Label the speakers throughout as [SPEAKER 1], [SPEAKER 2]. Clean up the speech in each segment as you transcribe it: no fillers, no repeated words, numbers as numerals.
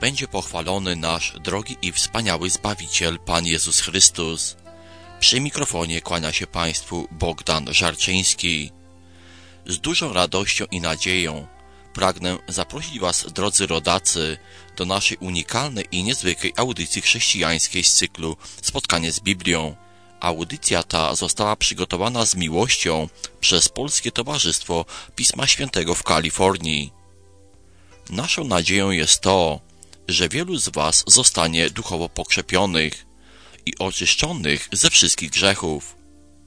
[SPEAKER 1] będzie pochwalony nasz drogi i wspaniały Zbawiciel, Pan Jezus Chrystus. Przy mikrofonie kłania się Państwu Bogdan Żarczyński. Z dużą radością i nadzieją pragnę zaprosić Was, drodzy rodacy, do naszej unikalnej i niezwykłej audycji chrześcijańskiej z cyklu Spotkanie z Biblią. Audycja ta została przygotowana z miłością przez Polskie Towarzystwo Pisma Świętego w Kalifornii. Naszą nadzieją jest to, że wielu z Was zostanie duchowo pokrzepionych i oczyszczonych ze wszystkich grzechów.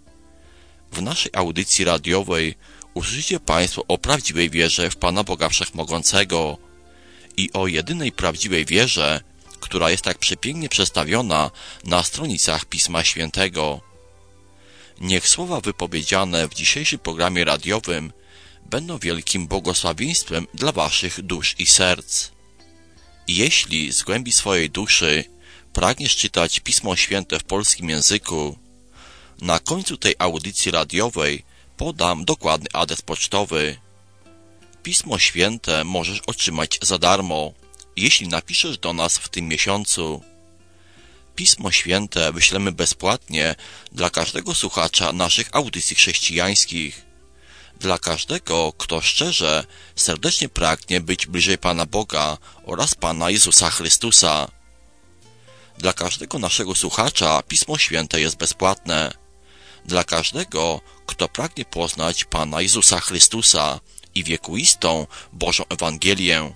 [SPEAKER 1] W naszej audycji radiowej usłyszycie Państwo o prawdziwej wierze w Pana Boga Wszechmogącego i o jedynej prawdziwej wierze, która jest tak przepięknie przedstawiona na stronicach Pisma Świętego. Niech słowa wypowiedziane w dzisiejszym programie radiowym będą wielkim błogosławieństwem dla Waszych dusz i serc. Jeśli z głębi swojej duszy pragniesz czytać Pismo Święte w polskim języku, na końcu tej audycji radiowej podam dokładny adres pocztowy. Pismo Święte możesz otrzymać za darmo, jeśli napiszesz do nas w tym miesiącu. Pismo Święte wyślemy bezpłatnie dla każdego słuchacza naszych audycji chrześcijańskich. Dla każdego, kto szczerze, serdecznie pragnie być bliżej Pana Boga oraz Pana Jezusa Chrystusa. Dla każdego naszego słuchacza Pismo Święte jest bezpłatne. Dla każdego, kto pragnie poznać Pana Jezusa Chrystusa i wiekuistą Bożą Ewangelię.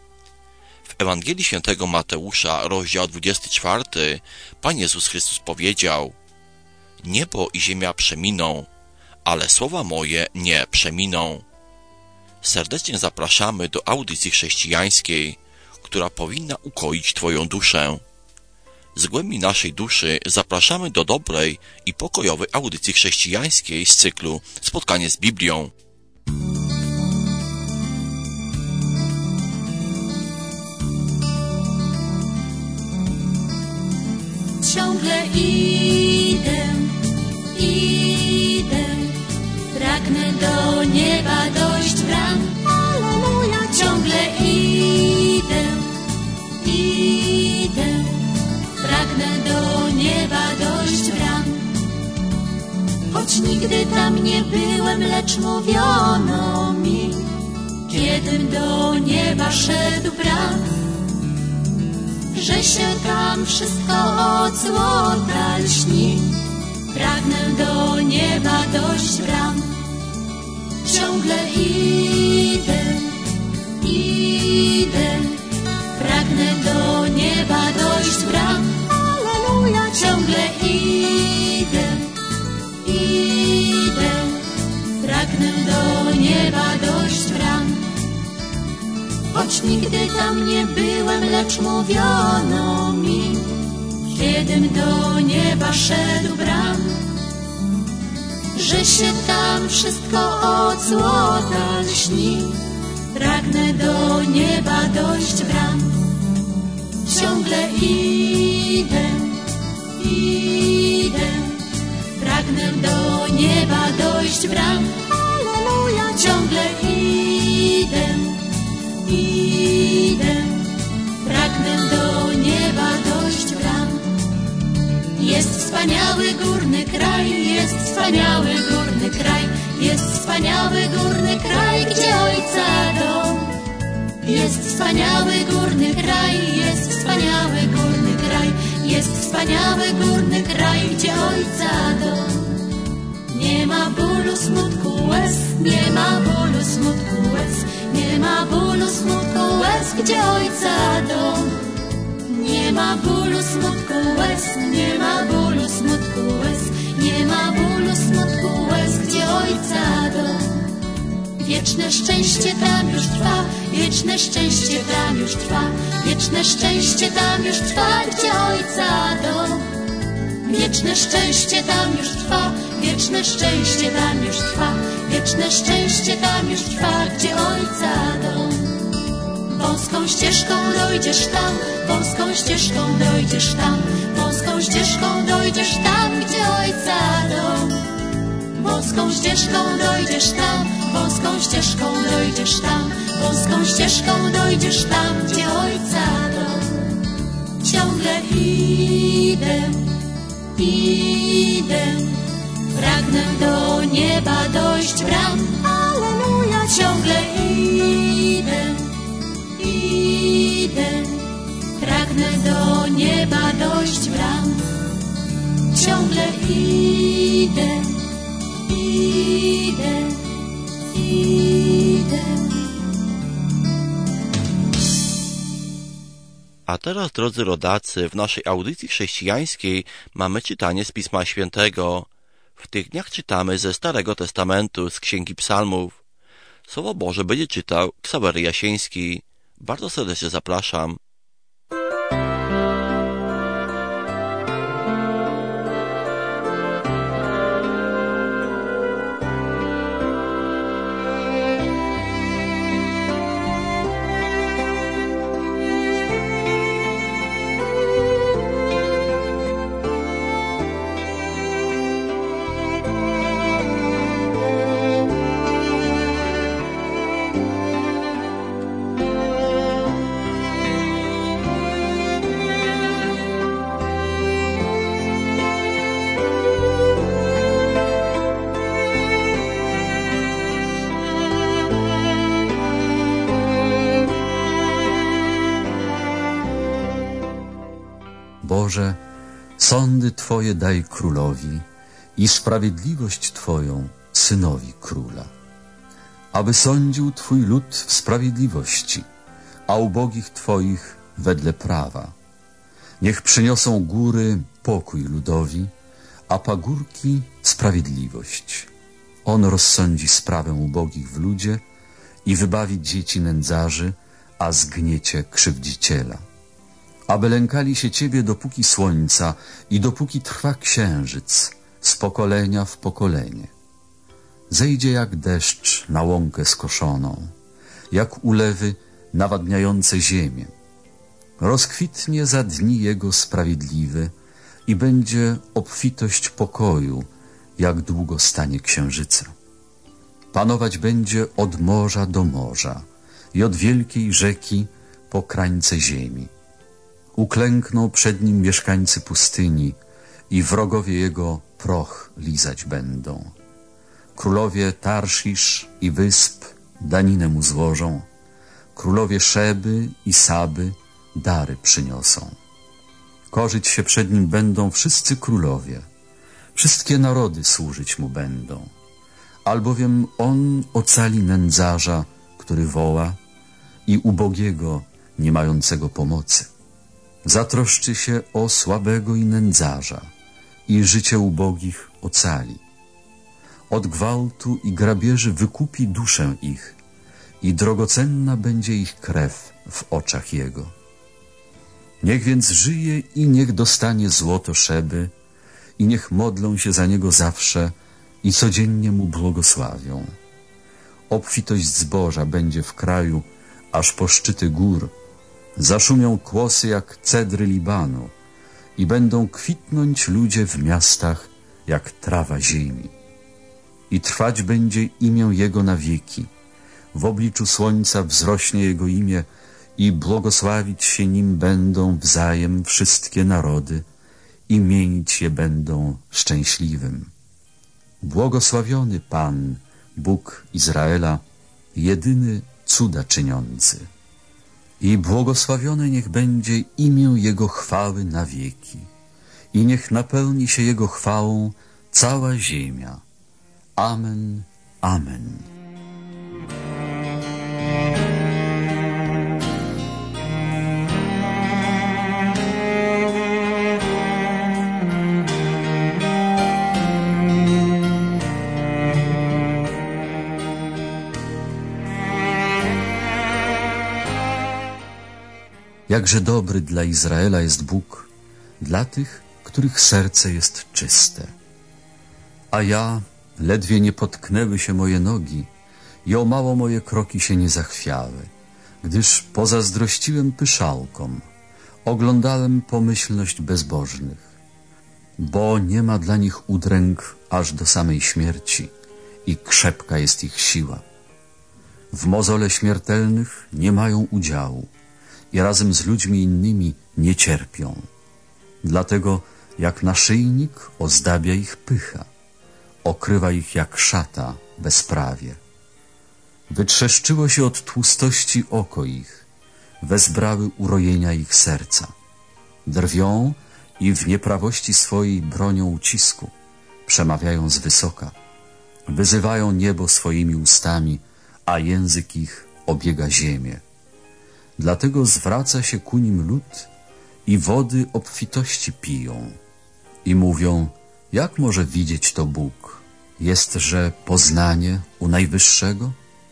[SPEAKER 1] W Ewangelii Świętego Mateusza, rozdział 24, Pan Jezus Chrystus powiedział: Niebo i ziemia przeminą, ale słowa moje nie przeminą. Serdecznie zapraszamy do audycji chrześcijańskiej, która powinna ukoić Twoją duszę. Z głębi naszej duszy zapraszamy do dobrej i pokojowej audycji chrześcijańskiej z cyklu Spotkanie z Biblią.
[SPEAKER 2] Ciągle idę, pragnę do nieba dojść bram. Alleluja. Ciągle idę, pragnę do nieba dojść bram. Choć nigdy tam nie byłem, lecz mówiono mi, kiedym do nieba szedł bram, że się tam wszystko od złota lśni. Pragnę do nieba dojść bram. Ciągle idę, pragnę do nieba dojść bram. Alleluja. Ciągle idę, pragnę do nieba dojść bram. Choć nigdy tam nie byłem, lecz mówiono mi, kiedym do nieba szedł bram, że się tam wszystko od złota lśni. Pragnę do nieba dojść bram. Ciągle idę, pragnę do nieba dojść bram. Alleluja. Ciągle idę, pragnę do nieba dojść bram. Jest wspaniały górny kraj, jest wspaniały górny kraj, jest wspaniały górny kraj, gdzie Ojca dom. Jest wspaniały górny kraj, jest wspaniały górny kraj, jest wspaniały górny kraj, gdzie Ojca dom. Nie ma bólu, smutku, łez, nie ma bólu, smutku, łez, nie ma bólu, smutku, łez, gdzie Ojca dom. Nie ma bólu, smutku, łez, nie ma bólu, smutku, łez, nie ma bólu, smutku, łez, gdzie Ojca dom. Wieczne szczęście tam już trwa, wieczne szczęście tam już trwa, wieczne szczęście tam już trwa, gdzie Ojca dom. Wieczne szczęście tam już trwa, wieczne szczęście tam już trwa, wieczne szczęście tam już trwa, gdzie Ojca dom. Wąską ścieżką dojdziesz tam, wąską ścieżką dojdziesz tam, wąską ścieżką dojdziesz tam, gdzie Ojca dom. Wąską ścieżką dojdziesz tam, wąską ścieżką dojdziesz tam, wąską ścieżką dojdziesz tam, gdzie Ojca dom. ciągle idę, idę. Pragnę do nieba dojść bram, alleluja. Ciągle idę, idę. Pragnę do nieba dojść bram. Ciągle idę, idę, idę.
[SPEAKER 1] A teraz, drodzy rodacy, w naszej audycji chrześcijańskiej mamy czytanie z Pisma Świętego. W tych dniach czytamy ze Starego Testamentu, z Księgi Psalmów. Słowo Boże będzie czytał Ksawery Jasiński. Bardzo serdecznie zapraszam.
[SPEAKER 3] Boże, sądy Twoje daj królowi i sprawiedliwość Twoją synowi króla. Aby sądził Twój lud w sprawiedliwości, a ubogich Twoich wedle prawa. Niech przyniosą góry pokój ludowi, a pagórki sprawiedliwość. On rozsądzi sprawę ubogich w ludzie i wybawi dzieci nędzarzy, a zgniecie krzywdziciela. Aby lękali się Ciebie dopóki słońca i dopóki trwa księżyc, z pokolenia w pokolenie. Zejdzie jak deszcz na łąkę skoszoną, jak ulewy nawadniające ziemię. Rozkwitnie za dni Jego sprawiedliwy i będzie obfitość pokoju, jak długo stanie księżyca. Panować będzie od morza do morza i od wielkiej rzeki po krańce ziemi. Uklękną przed Nim mieszkańcy pustyni i wrogowie Jego proch lizać będą. Królowie Tarszisz i wysp daninę Mu złożą. Królowie Szeby i Saby dary przyniosą. Korzyć się przed Nim będą wszyscy królowie. Wszystkie narody służyć Mu będą. Albowiem On ocali nędzarza, który woła, i ubogiego, nie mającego pomocy. Zatroszczy się o słabego i nędzarza i życie ubogich ocali. Od gwałtu i grabieży wykupi duszę ich i drogocenna będzie ich krew w oczach Jego. Niech więc żyje i niech dostanie złoto Szeby i niech modlą się za Niego zawsze i codziennie Mu błogosławią. Obfitość zboża będzie w kraju, aż po szczyty gór. Zaszumią kłosy jak cedry Libanu i będą kwitnąć ludzie w miastach jak trawa ziemi. I trwać będzie imię Jego na wieki. W obliczu słońca wzrośnie Jego imię i błogosławić się Nim będą wzajem wszystkie narody i mienić je będą szczęśliwym. Błogosławiony Pan, Bóg Izraela, jedyny cuda czyniący. I błogosławione niech będzie imię Jego chwały na wieki. I niech napełni się Jego chwałą cała ziemia. Amen, amen. Jakże dobry dla Izraela jest Bóg, dla tych, których serce jest czyste. A ja, ledwie nie potknęły się moje nogi i o mało moje kroki się nie zachwiały, gdyż pozazdrościłem pyszałkom, oglądałem pomyślność bezbożnych, bo nie ma dla nich udręk aż do samej śmierci i krzepka jest ich siła. W mozole śmiertelnych nie mają udziału i razem z ludźmi innymi nie cierpią. Dlatego jak naszyjnik ozdabia ich pycha, okrywa ich jak szata bezprawie. Wytrzeszczyło się od tłustości oko ich, wezbrały urojenia ich serca. Drwią i w nieprawości swojej bronią ucisku, przemawiają z wysoka, wyzywają niebo swoimi ustami, a język ich obiega ziemię. Dlatego zwraca się ku nim lud i wody obfitości piją. I mówią, jak może widzieć to Bóg? Jestże poznanie u Najwyższego?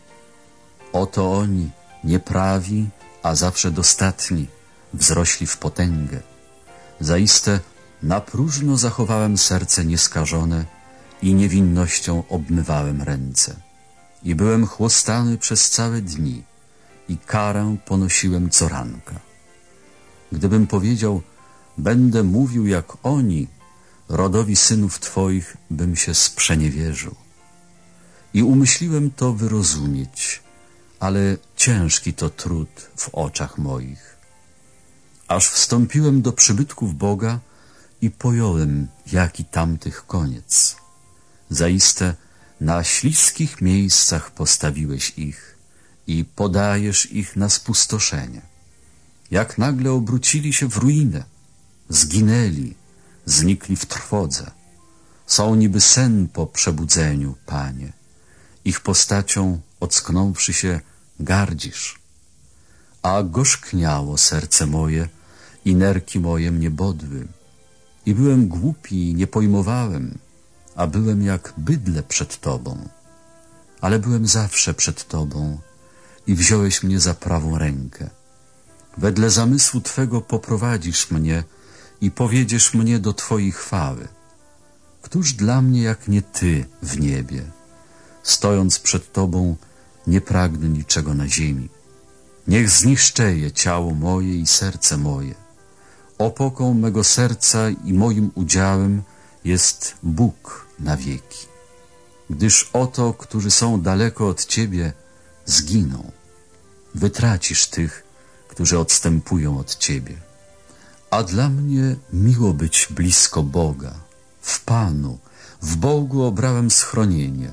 [SPEAKER 3] Oto oni, nieprawi, a zawsze dostatni, wzrośli w potęgę. Zaiste na próżno zachowałem serce nieskażone i niewinnością obmywałem ręce. I byłem chłostany przez całe dni i karę ponosiłem co ranka. Gdybym powiedział, będę mówił jak oni, rodowi synów Twoich bym się sprzeniewierzył. I umyśliłem to wyrozumieć, ale ciężki to trud w oczach moich. Aż wstąpiłem do przybytków Boga i pojąłem, jaki tamtych koniec. Zaiste na śliskich miejscach postawiłeś ich i podajesz ich na spustoszenie. Jak nagle obrócili się w ruinę, zginęli, znikli w trwodze. Są niby sen po przebudzeniu, Panie. Ich postacią, ocknąwszy się, gardzisz. A gorzkniało serce moje i nerki moje mnie bodły. I byłem głupi i nie pojmowałem, a byłem jak bydlę przed Tobą. Ale byłem zawsze przed Tobą i wziąłeś mnie za prawą rękę. Wedle zamysłu Twego poprowadzisz mnie i powiedziesz mnie do Twojej chwały. Któż dla mnie jak nie Ty w niebie? Stojąc przed Tobą, nie pragnę niczego na ziemi. Niech zniszczeje ciało moje i serce moje. Opoką mego serca i moim udziałem jest Bóg na wieki. Gdyż oto, którzy są daleko od Ciebie, zginą. Wytracisz tych, którzy odstępują od Ciebie. A dla mnie miło być blisko Boga. W Panu, w Bogu obrałem schronienie.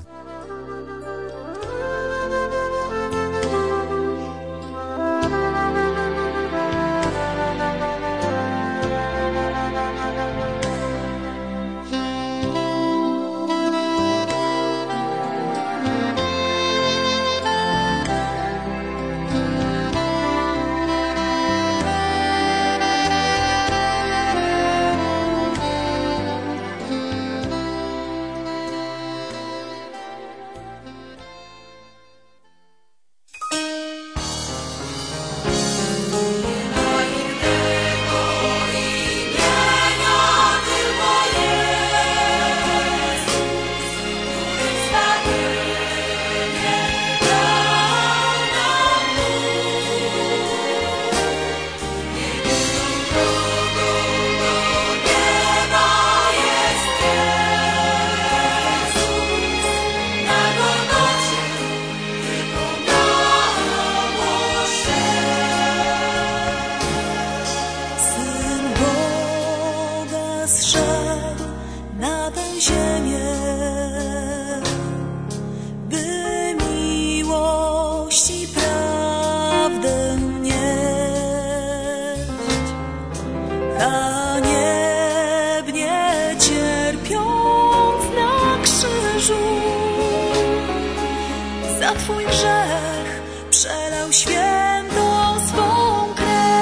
[SPEAKER 4] Za Twój grzech przelał świętą swą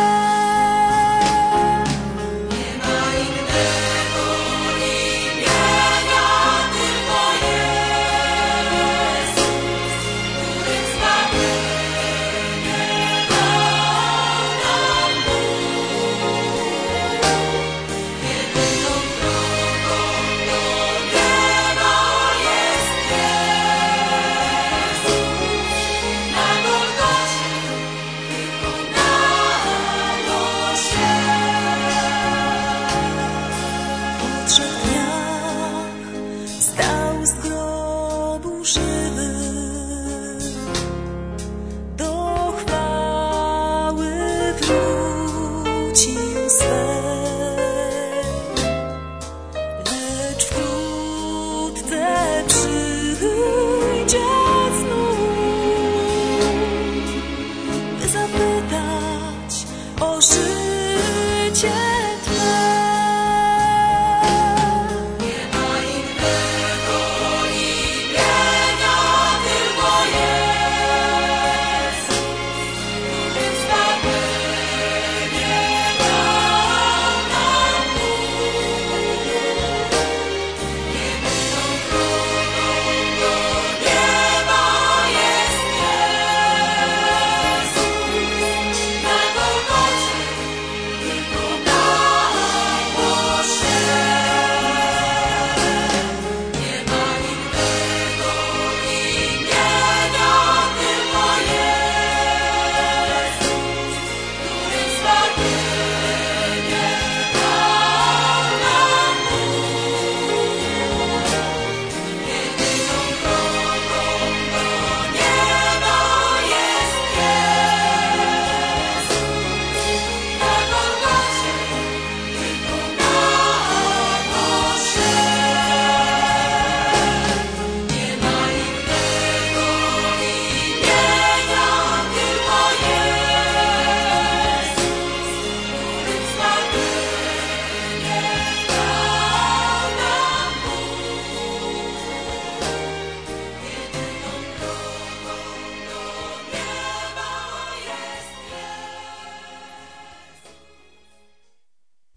[SPEAKER 4] krew. Nie ma innego imienia, tylko Jezus, który zbawienie dał nam Bóg. Jedyną drogą do nieba jest Jezus. Na Golgocie wykonało się. Po 3 dniach wstał z grobu żywy, do chwały wrócił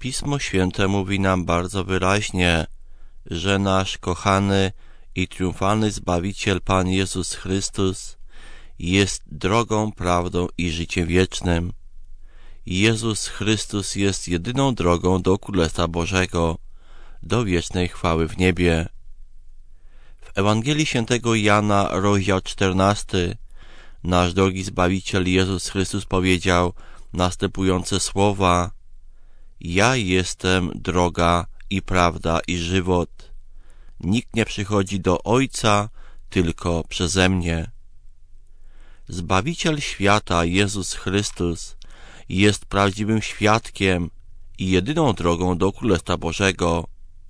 [SPEAKER 1] Pismo Święte mówi nam bardzo wyraźnie, że nasz kochany i triumfalny Zbawiciel Pan Jezus Chrystus jest drogą, prawdą i życiem wiecznym. Jezus Chrystus jest jedyną drogą do Królestwa Bożego, do wiecznej chwały w niebie. W Ewangelii Świętego Jana, rozdział 14, nasz drogi Zbawiciel Jezus Chrystus powiedział następujące słowa: Ja jestem droga i prawda i żywot. Nikt nie przychodzi do Ojca tylko przeze mnie. Zbawiciel świata Jezus Chrystus jest prawdziwym świadkiem i jedyną drogą do Królestwa Bożego.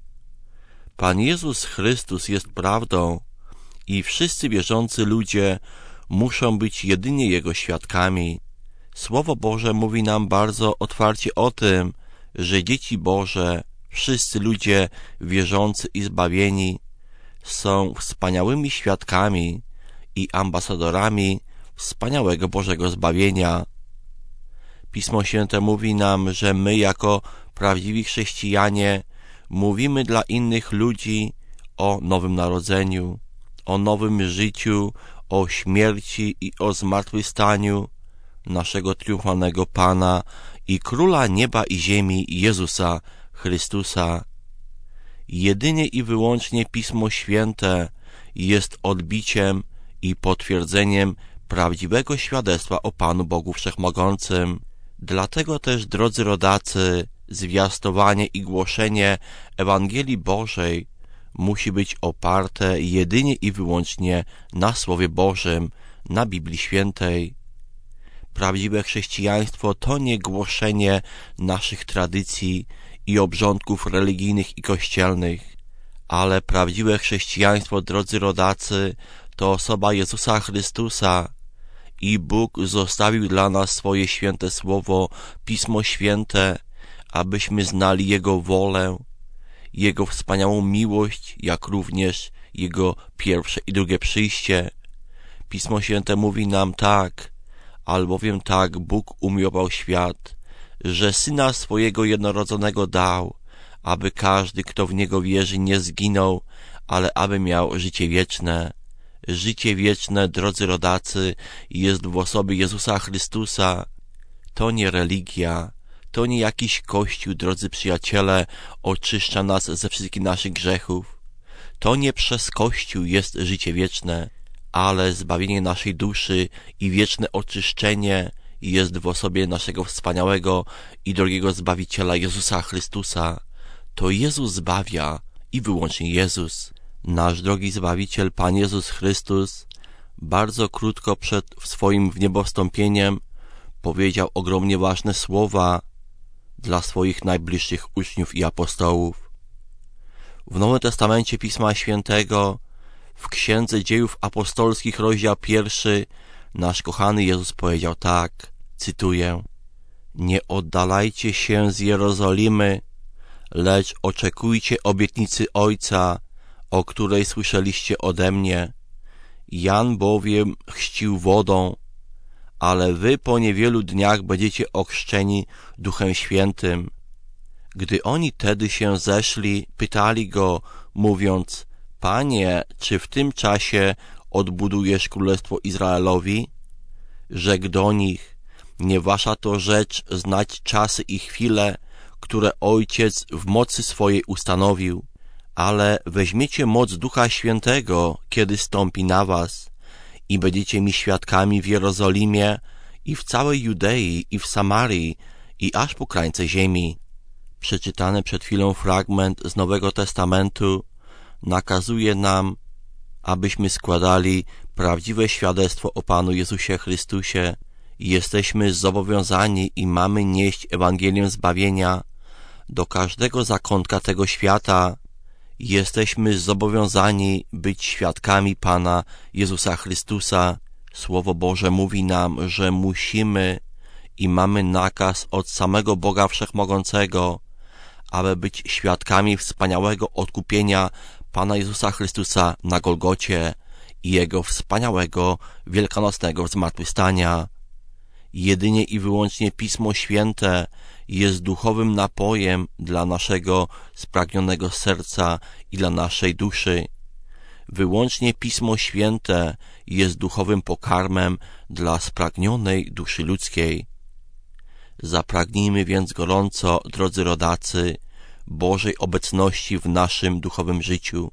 [SPEAKER 1] Pan Jezus Chrystus jest prawdą i wszyscy wierzący ludzie muszą być jedynie Jego świadkami. Słowo Boże mówi nam bardzo otwarcie o tym, że dzieci Boże, wszyscy ludzie wierzący i zbawieni są wspaniałymi świadkami i ambasadorami wspaniałego Bożego zbawienia. Pismo Święte mówi nam, że my jako prawdziwi chrześcijanie mówimy dla innych ludzi o nowym narodzeniu, o nowym życiu, o śmierci i o zmartwychwstaniu naszego triumfalnego Pana i Króla nieba i ziemi Jezusa Chrystusa. Jedynie i wyłącznie Pismo Święte jest odbiciem i potwierdzeniem prawdziwego świadectwa o Panu Bogu Wszechmogącym. Dlatego też, drodzy rodacy, zwiastowanie i głoszenie Ewangelii Bożej musi być oparte jedynie i wyłącznie na Słowie Bożym, na Biblii Świętej. Prawdziwe chrześcijaństwo to nie głoszenie naszych tradycji i obrządków religijnych i kościelnych, ale prawdziwe chrześcijaństwo, drodzy rodacy, to osoba Jezusa Chrystusa i Bóg zostawił dla nas swoje święte Słowo, Pismo Święte, abyśmy znali Jego wolę, Jego wspaniałą miłość, jak również Jego pierwsze i drugie przyjście. Pismo Święte mówi nam tak: albowiem tak Bóg umiłował świat, że Syna swojego jednorodzonego dał, aby każdy, kto w Niego wierzy, nie zginął, ale aby miał życie wieczne. Życie wieczne, drodzy rodacy, jest w osobie Jezusa Chrystusa. To nie religia, to nie jakiś kościół, drodzy przyjaciele, oczyszcza nas ze wszystkich naszych grzechów. To nie przez kościół jest życie wieczne, ale zbawienie naszej duszy i wieczne oczyszczenie jest w osobie naszego wspaniałego i drogiego Zbawiciela Jezusa Chrystusa. To Jezus zbawia i wyłącznie Jezus. Nasz drogi Zbawiciel, Pan Jezus Chrystus, bardzo krótko przed swoim wniebowstąpieniem powiedział ogromnie ważne słowa dla swoich najbliższych uczniów i apostołów. W Nowym Testamencie Pisma Świętego, w Księdze Dziejów Apostolskich, rozdział 1, nasz kochany Jezus powiedział tak, cytuję: Nie oddalajcie się z Jerozolimy, lecz oczekujcie obietnicy Ojca, o której słyszeliście ode mnie. Jan bowiem chrzcił wodą, ale wy po niewielu dniach będziecie ochrzczeni Duchem Świętym. Gdy oni tedy się zeszli, pytali go, mówiąc: Panie, czy w tym czasie odbudujesz Królestwo Izraelowi? Rzekł do nich: Nie wasza to rzecz znać czasy i chwile, które Ojciec w mocy swojej ustanowił, ale weźmiecie moc Ducha Świętego, kiedy stąpi na was, i będziecie mi świadkami w Jerozolimie i w całej Judei i w Samarii i aż po krańce ziemi. Przeczytany przed chwilą fragment z Nowego Testamentu nakazuje nam, abyśmy składali prawdziwe świadectwo o Panu Jezusie Chrystusie. Jesteśmy zobowiązani i mamy nieść Ewangelię zbawienia do każdego zakątka tego świata. Jesteśmy zobowiązani być świadkami Pana Jezusa Chrystusa. Słowo Boże mówi nam, że musimy i mamy nakaz od samego Boga Wszechmogącego, aby być świadkami wspaniałego odkupienia Pana Jezusa Chrystusa na Golgocie i Jego wspaniałego wielkanocnego zmartwychwstania. Jedynie i wyłącznie Pismo Święte jest duchowym napojem dla naszego spragnionego serca i dla naszej duszy. Wyłącznie Pismo Święte jest duchowym pokarmem dla spragnionej duszy ludzkiej. Zapragnijmy więc gorąco, drodzy rodacy, Bożej obecności w naszym duchowym życiu.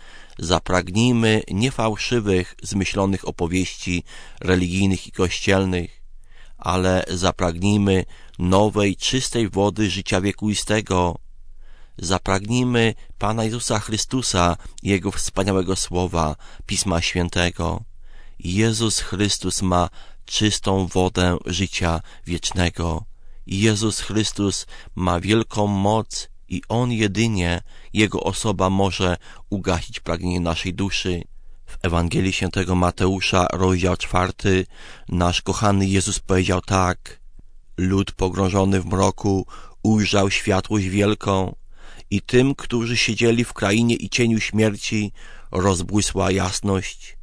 [SPEAKER 1] Zapragnijmy nie fałszywych, zmyślonych opowieści religijnych i kościelnych, ale zapragnijmy nowej, czystej wody życia wiekuistego. Zapragnijmy Pana Jezusa Chrystusa i Jego wspaniałego słowa, Pisma Świętego. Jezus Chrystus ma czystą wodę życia wiecznego. Jezus Chrystus ma wielką moc i On jedynie, Jego osoba może ugasić pragnienie naszej duszy. W Ewangelii Świętego Mateusza, rozdział 4, nasz kochany Jezus powiedział tak: lud pogrążony w mroku ujrzał światłość wielką i tym, którzy siedzieli w krainie i cieniu śmierci, rozbłysła jasność.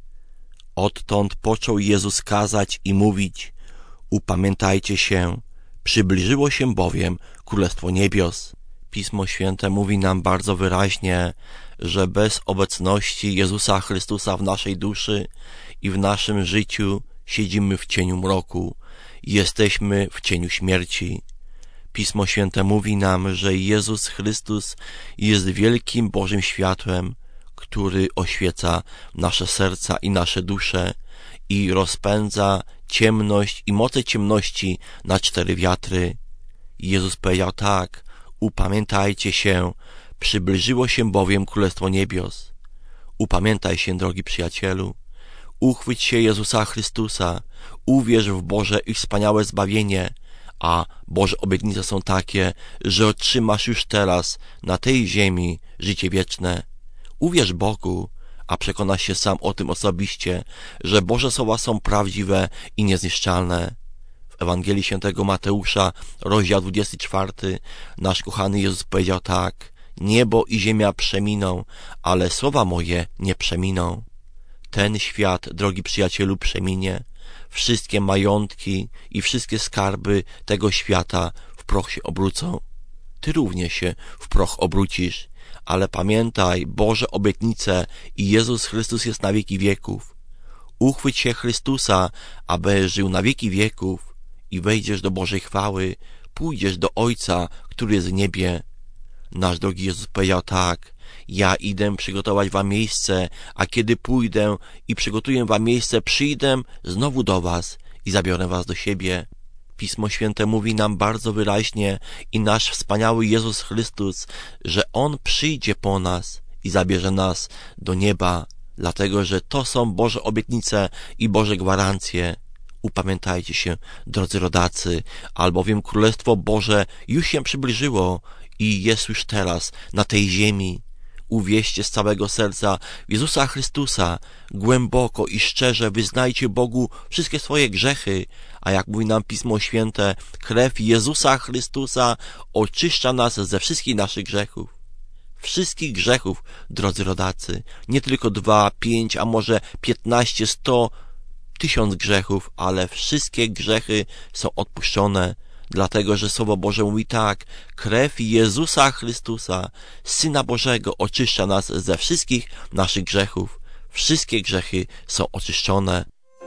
[SPEAKER 1] Odtąd począł Jezus kazać i mówić: upamiętajcie się, przybliżyło się bowiem Królestwo Niebios. Pismo Święte mówi nam bardzo wyraźnie, że bez obecności Jezusa Chrystusa w naszej duszy i w naszym życiu siedzimy w cieniu mroku, jesteśmy w cieniu śmierci. Pismo Święte mówi nam, że Jezus Chrystus jest wielkim Bożym światłem, który oświeca nasze serca i nasze dusze i rozpędza ciemność i moce ciemności na 4 wiatry. Jezus powiedział tak: upamiętajcie się, przybliżyło się bowiem Królestwo Niebios. Upamiętaj się, drogi przyjacielu. Uchwyć się Jezusa Chrystusa, uwierz w Boże i wspaniałe zbawienie, a Boże obietnice są takie, że otrzymasz już teraz na tej ziemi życie wieczne. Uwierz Bogu, a przekonasz się sam o tym osobiście, że Boże słowa są prawdziwe i niezniszczalne. W Ewangelii Świętego Mateusza, rozdział 24, nasz kochany Jezus powiedział tak: niebo i ziemia przeminą, ale słowa moje nie przeminą. Ten świat, drogi przyjacielu, przeminie. Wszystkie majątki i wszystkie skarby tego świata w proch się obrócą. Ty również się w proch obrócisz, ale pamiętaj, Boże obietnice i Jezus Chrystus jest na wieki wieków. Uchwyć się Chrystusa, aby żył na wieki wieków i wejdziesz do Bożej chwały, pójdziesz do Ojca, który jest w niebie. Nasz drogi Jezus powiedział tak: ja idę przygotować wam miejsce, a kiedy pójdę i przygotuję wam miejsce, przyjdę znowu do was i zabiorę was do siebie. Pismo Święte mówi nam bardzo wyraźnie i nasz wspaniały Jezus Chrystus, że On przyjdzie po nas i zabierze nas do nieba, dlatego że to są Boże obietnice i Boże gwarancje. Upamiętajcie się, drodzy rodacy, albowiem Królestwo Boże już się przybliżyło i jest już teraz na tej ziemi. Uwierzcie z całego serca w Jezusa Chrystusa, głęboko i szczerze wyznajcie Bogu wszystkie swoje grzechy, a jak mówi nam Pismo Święte, krew Jezusa Chrystusa oczyszcza nas ze wszystkich naszych grzechów. Wszystkich grzechów, drodzy rodacy, nie tylko 2, 5, a może 15, 100, 1000 grzechów, ale wszystkie grzechy są odpuszczone, dlatego że Słowo Boże mówi tak: krew Jezusa Chrystusa, Syna Bożego, oczyszcza nas ze wszystkich naszych grzechów. Wszystkie grzechy są oczyszczone.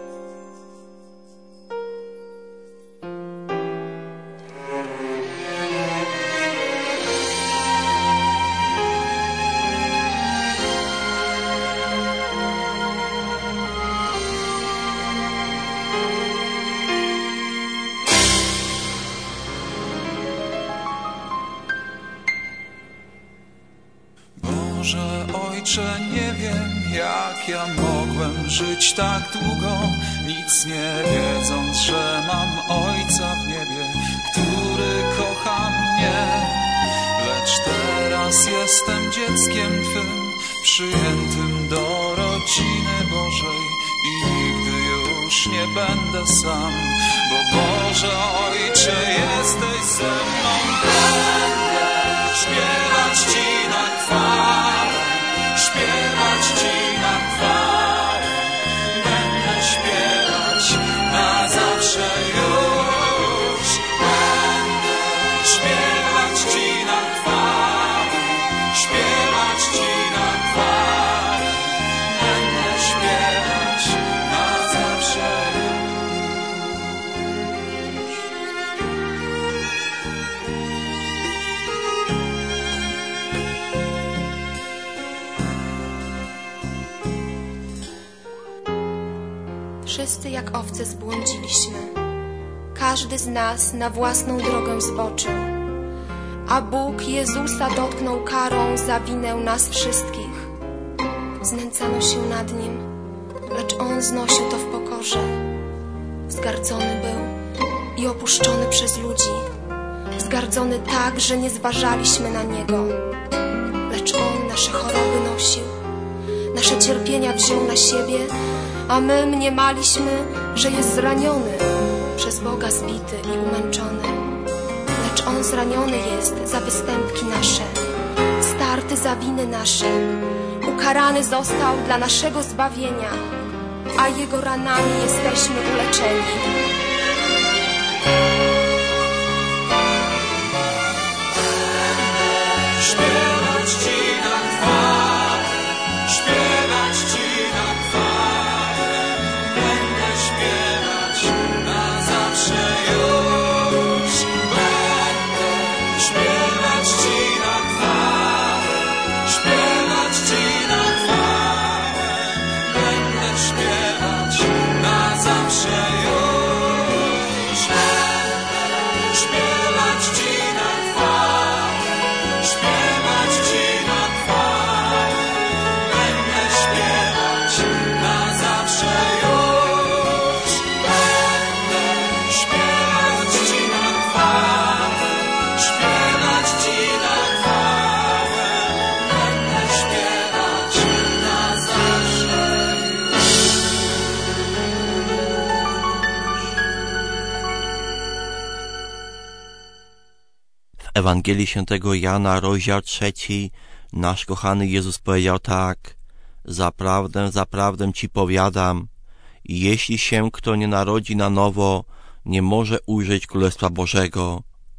[SPEAKER 5] Boże Ojcze, nie wiem, jak ja mogłem żyć tak długo, nic nie wiedząc, że mam Ojca w niebie, który kocha mnie. Lecz teraz jestem dzieckiem Twym, przyjętym do rodziny Bożej i nigdy już nie będę sam, bo Boże Ojcze, jesteś ze mną. Będę śpiewać Ci na chwałę, śpiewać Ci na chwałę, będę śpiewać na zawsze już. Będę
[SPEAKER 6] Wszyscy jak owce zbłądziliśmy. Każdy z nas na własną drogę zboczył. A Bóg Jezusa dotknął karą za winę nas wszystkich. Znęcano się nad Nim, lecz On znosił to w pokorze. Zgardzony był i opuszczony przez ludzi. Zgardzony tak, że nie zważaliśmy na Niego. Lecz On nasze choroby nosił, nasze cierpienia wziął na siebie, a my mniemaliśmy, że jest zraniony, przez Boga zbity i umęczony. Lecz On zraniony jest za występki nasze, starty za winy nasze. Ukarany został dla naszego zbawienia, a Jego ranami jesteśmy uleczeni.
[SPEAKER 5] Śpiewać Ci na chwałę, śpiewać Ci na chwałę, będę śpiewać na zawsze już. Będę śpiewać Ci na chwałę, śpiewać Ci na chwałę, będę śpiewać na zawsze już. Będę śpiewać Ci na chwałę, śpiewać Ci na chwałę, będę śpiewać na zawsze już. Będę śpiewać Ci na chwałę, śpiewać Ci na chwałę, będę śpiewać na zawsze
[SPEAKER 1] W Ewangelii Świętego Jana, rozdział 3, nasz kochany Jezus powiedział tak: Zaprawdę, zaprawdę Ci powiadam, jeśli się kto nie narodzi na nowo, nie może ujrzeć Królestwa Bożego.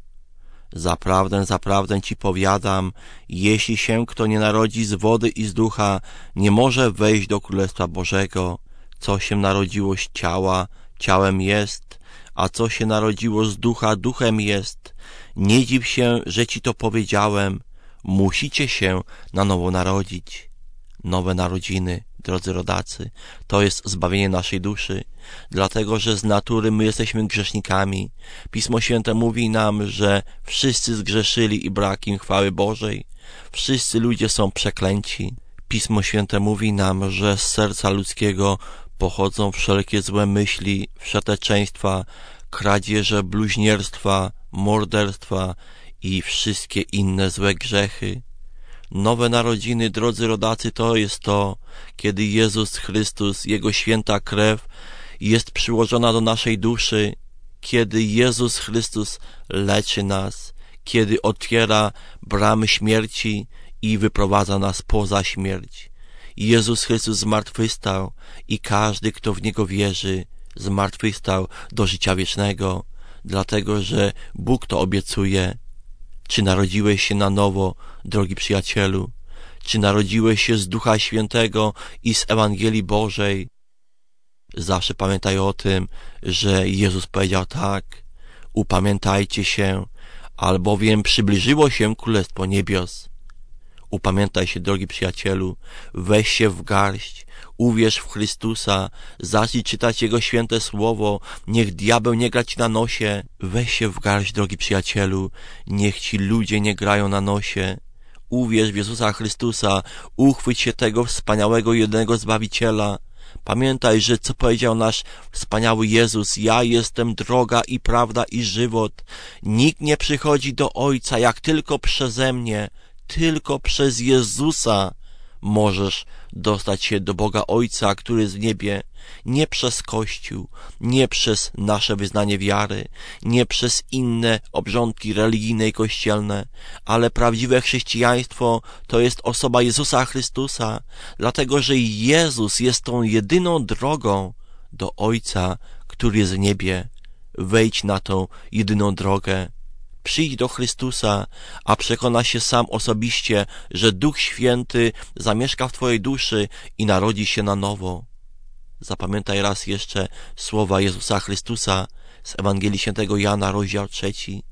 [SPEAKER 1] Zaprawdę, zaprawdę Ci powiadam, jeśli się kto nie narodzi z wody i z ducha, nie może wejść do Królestwa Bożego. Co się narodziło z ciała, ciałem jest, a co się narodziło z ducha, duchem jest. Nie dziw się, że Ci to powiedziałem. Musicie się na nowo narodzić. Nowe narodziny, drodzy rodacy, to jest zbawienie naszej duszy, dlatego że z natury my jesteśmy grzesznikami. Pismo Święte mówi nam, że wszyscy zgrzeszyli i brak im chwały Bożej. Wszyscy ludzie są przeklęci. Pismo Święte mówi nam, że z serca ludzkiego pochodzą wszelkie złe myśli, wszeteczeństwa, kradzieże, bluźnierstwa, morderstwa i wszystkie inne złe grzechy. Nowe narodziny, drodzy rodacy, to jest to, kiedy Jezus Chrystus, Jego święta krew jest przyłożona do naszej duszy, kiedy Jezus Chrystus leczy nas, kiedy otwiera bramy śmierci i wyprowadza nas poza śmierć. Jezus Chrystus zmartwychwstał i każdy, kto w Niego wierzy, zmartwychwstał do życia wiecznego, dlatego że Bóg to obiecuje. Czy narodziłeś się na nowo, drogi przyjacielu? Czy narodziłeś się z Ducha Świętego i z Ewangelii Bożej? Zawsze pamiętaj o tym, że Jezus powiedział tak: upamiętajcie się, albowiem przybliżyło się Królestwo Niebios. Upamiętaj się, drogi przyjacielu, weź się w garść, uwierz w Chrystusa, zacznij czytać Jego święte słowo, niech diabeł nie gra Ci na nosie. Weź się w garść, drogi przyjacielu, niech Ci ludzie nie grają na nosie. Uwierz w Jezusa Chrystusa, uchwyć się tego wspaniałego jedynego Zbawiciela. Pamiętaj, że co powiedział nasz wspaniały Jezus: ja jestem droga i prawda i żywot. Nikt nie przychodzi do Ojca jak tylko przeze mnie. Tylko przez Jezusa możesz dostać się do Boga Ojca, który jest w niebie. Nie przez Kościół, nie przez nasze wyznanie wiary, nie przez inne obrządki religijne i kościelne, ale prawdziwe chrześcijaństwo to jest osoba Jezusa Chrystusa, dlatego że Jezus jest tą jedyną drogą do Ojca, który jest w niebie. Wejdź na tą jedyną drogę. Przyjdź do Chrystusa, a przekona się sam osobiście, że Duch Święty zamieszka w Twojej duszy i narodzi się na nowo. Zapamiętaj raz jeszcze słowa Jezusa Chrystusa z Ewangelii Świętego Jana, rozdział 3.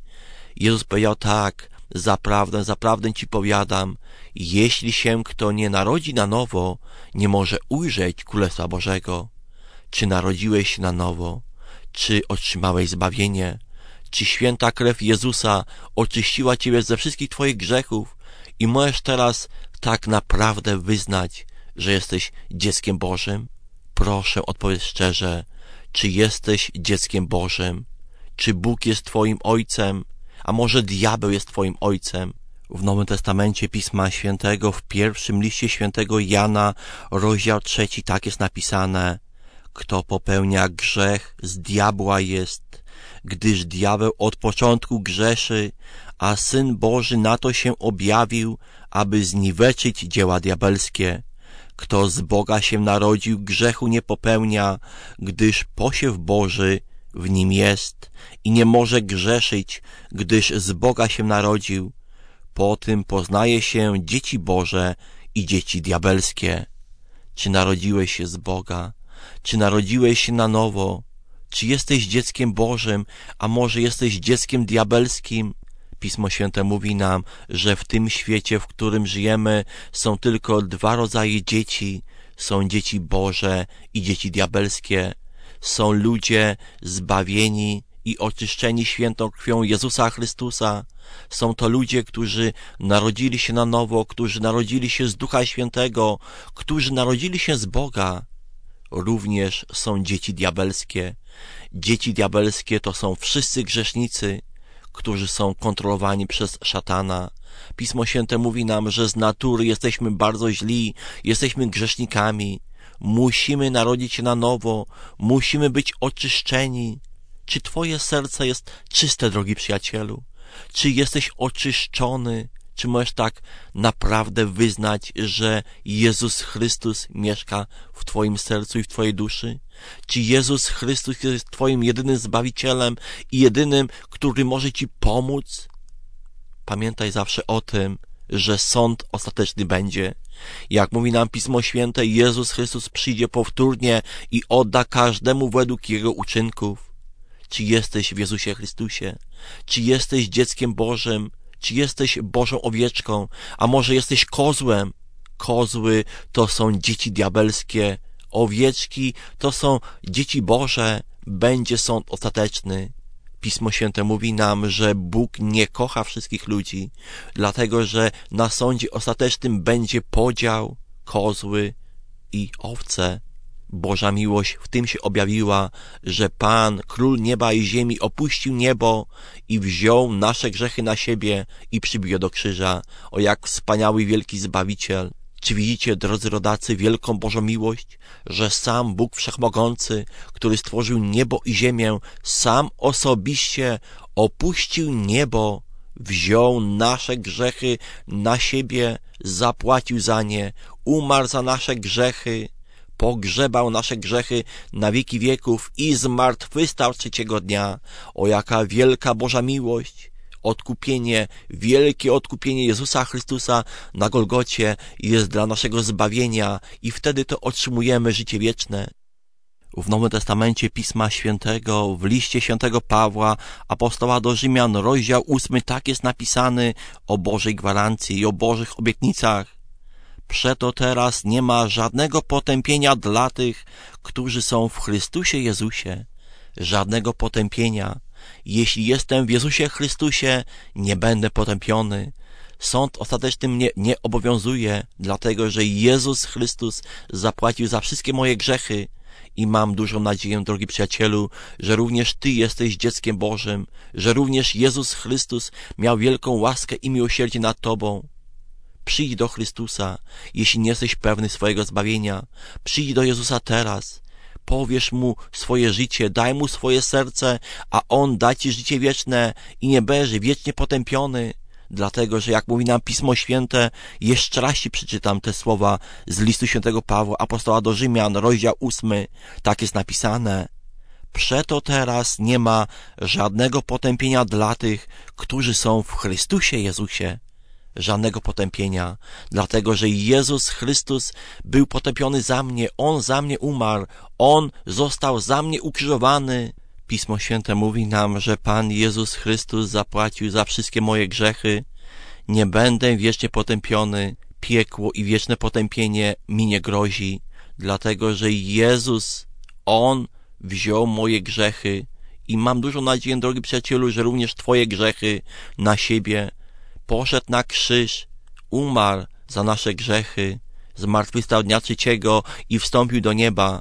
[SPEAKER 1] Jezus powiedział tak: zaprawdę, zaprawdę Ci powiadam, jeśli się kto nie narodzi na nowo, nie może ujrzeć Królestwa Bożego. Czy narodziłeś się na nowo? Czy otrzymałeś zbawienie? Czy święta krew Jezusa oczyściła ciebie ze wszystkich twoich grzechów i możesz teraz tak naprawdę wyznać, że jesteś dzieckiem Bożym? Proszę, odpowiedz szczerze, czy jesteś dzieckiem Bożym? Czy Bóg jest twoim ojcem? A może diabeł jest twoim ojcem? W Nowym Testamencie Pisma Świętego, w pierwszym liście świętego Jana, rozdział 3, tak jest napisane: kto popełnia grzech, z diabła jest, gdyż diabeł od początku grzeszy, a Syn Boży na to się objawił, aby zniweczyć dzieła diabelskie. Kto z Boga się narodził, grzechu nie popełnia, gdyż posiew Boży w nim jest i nie może grzeszyć, gdyż z Boga się narodził. Po tym poznaje się dzieci Boże i dzieci diabelskie. Czy narodziłeś się z Boga? Czy narodziłeś się na nowo? Czy jesteś dzieckiem Bożym, a może jesteś dzieckiem diabelskim? Pismo Święte mówi nam, że w tym świecie, w którym żyjemy, są tylko dwa rodzaje dzieci. Są dzieci Boże i dzieci diabelskie. Są ludzie zbawieni i oczyszczeni świętą krwią Jezusa Chrystusa. Są to ludzie, którzy narodzili się na nowo, którzy narodzili się z Ducha Świętego, którzy narodzili się z Boga. Również są dzieci diabelskie. Dzieci diabelskie to są wszyscy grzesznicy, którzy są kontrolowani przez szatana. Pismo Święte mówi nam, że z natury jesteśmy bardzo źli, jesteśmy grzesznikami. Musimy narodzić się na nowo, musimy być oczyszczeni. Czy twoje serce jest czyste, drogi przyjacielu? Czy jesteś oczyszczony? Czy możesz tak naprawdę wyznać, że Jezus Chrystus mieszka w twoim sercu i w twojej duszy? Czy Jezus Chrystus jest twoim jedynym Zbawicielem i jedynym, który może ci pomóc? Pamiętaj zawsze o tym, że sąd ostateczny będzie. Jak mówi nam Pismo Święte, Jezus Chrystus przyjdzie powtórnie i odda każdemu według jego uczynków. Czy jesteś w Jezusie Chrystusie? Czy jesteś dzieckiem Bożym? Czy jesteś Bożą owieczką? A może jesteś kozłem? Kozły to są dzieci diabelskie. Owieczki to są dzieci Boże. Będzie sąd ostateczny. Pismo Święte mówi nam, że Bóg nie kocha wszystkich ludzi, dlatego że na sądzie ostatecznym będzie podział kozły i owce. Boża miłość w tym się objawiła, że Pan, Król nieba i ziemi, opuścił niebo i wziął nasze grzechy na siebie i przybił do krzyża. O, jak wspaniały, wielki Zbawiciel! Czy widzicie, drodzy rodacy, wielką Bożą miłość, że sam Bóg Wszechmogący, który stworzył niebo i ziemię, sam osobiście opuścił niebo, wziął nasze grzechy na siebie, zapłacił za nie, umarł za nasze grzechy, pogrzebał nasze grzechy na wieki wieków i zmartwychwstał trzeciego dnia. O, jaka wielka Boża miłość! Odkupienie, wielkie odkupienie Jezusa Chrystusa na Golgocie jest dla naszego zbawienia i wtedy to otrzymujemy życie wieczne. W Nowym Testamencie Pisma Świętego, w liście świętego Pawła, apostoła do Rzymian, rozdział 8, tak jest napisany o Bożej gwarancji i o Bożych obietnicach. Przeto teraz nie ma żadnego potępienia dla tych, którzy są w Chrystusie Jezusie. Żadnego potępienia. Jeśli jestem w Jezusie Chrystusie, nie będę potępiony. Sąd ostateczny mnie nie obowiązuje, dlatego że Jezus Chrystus zapłacił za wszystkie moje grzechy i mam dużą nadzieję, drogi przyjacielu, że również ty jesteś dzieckiem Bożym, że również Jezus Chrystus miał wielką łaskę i miłosierdzie nad tobą. Przyjdź do Chrystusa, jeśli nie jesteś pewny swojego zbawienia. Przyjdź do Jezusa teraz. Powiesz Mu swoje życie, daj Mu swoje serce, a On da ci życie wieczne i nie będziesz wiecznie potępiony. Dlatego, że jak mówi nam Pismo Święte, jeszcze raz ci przeczytam te słowa z listu świętego Pawła, apostoła do Rzymian, rozdział 8, tak jest napisane. Przeto teraz nie ma żadnego potępienia dla tych, którzy są w Chrystusie Jezusie. Żadnego potępienia, dlatego że Jezus Chrystus był potępiony za mnie, On za mnie umarł, On został za mnie ukrzyżowany. Pismo Święte mówi nam, że Pan Jezus Chrystus zapłacił za wszystkie moje grzechy. Nie będę wiecznie potępiony, piekło i wieczne potępienie mi nie grozi, dlatego że Jezus On wziął moje grzechy i mam dużą nadzieję, drogi przyjacielu, że również twoje grzechy na siebie. Poszedł na krzyż, umarł za nasze grzechy, zmartwychwstał dnia trzeciego i wstąpił do nieba.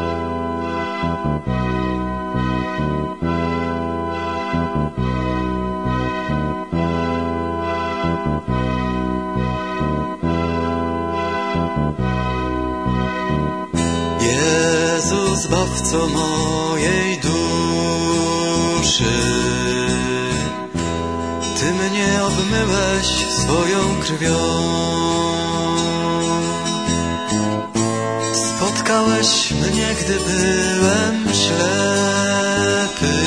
[SPEAKER 5] Jezu, Zbawco mojej duszy, Ty mnie obmyłeś swoją krwią. Spotkałeś mnie, gdy byłem ślepy,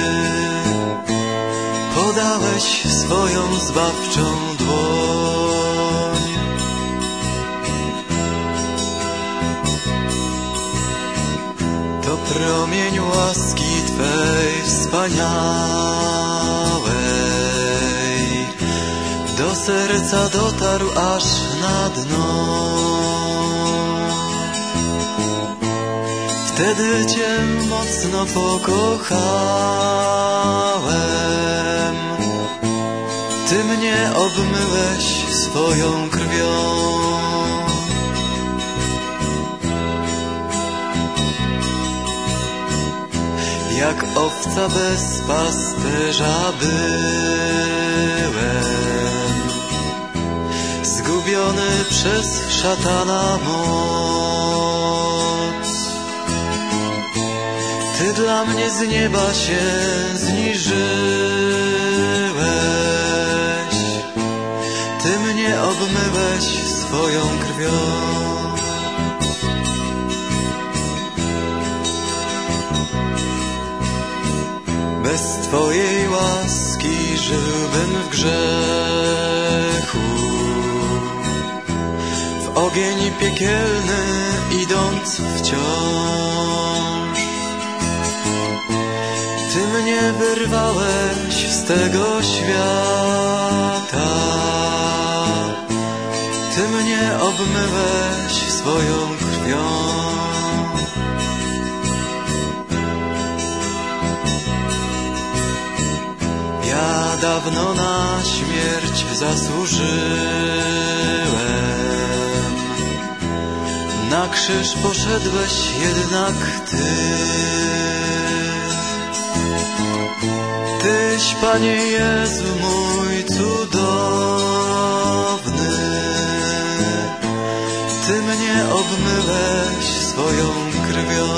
[SPEAKER 5] podałeś swoją zbawczą dłoń. To promień łaski Twej wspaniałej do serca dotarł aż na dno. Wtedy Cię mocno pokochałem, Ty mnie obmyłeś swoją krwią. Jak owca bez pasterza byłem, zgubiony przez szatana moc. Ty dla mnie z nieba się zniżyłeś, Ty mnie obmyłeś swoją krwią. Bez Twojej łaski żyłbym w grzechu, w ogień piekielny idąc wciąż. Ty mnie wyrwałeś z tego świata, Ty mnie obmyłeś swoją krwią. Ja dawno na śmierć zasłużyłem, na krzyż poszedłeś jednak Ty. Tyś, Panie Jezu mój cudowny, Ty mnie obmyłeś swoją krwią.